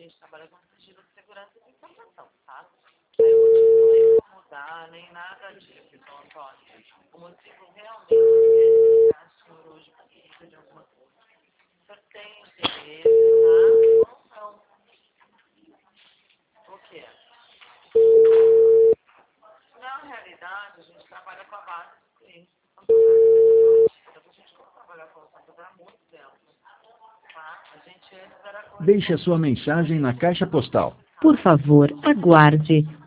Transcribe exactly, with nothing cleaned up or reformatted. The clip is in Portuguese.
gente trabalha com sigilo de segurança e de informação, tá? Aí o motivo não é incomodar, nem nada disso, então, Antônio. O motivo realmente é que o senhor hoje precisa de alguma coisa. O senhor tem interesse, tá? Ou não? O quê? Na realidade, a gente trabalha com a base dos clientes. A gente não trabalha com o Santander há muito tempo, tá? A gente antes era... Deixe a sua mensagem na caixa postal. Por favor, aguarde.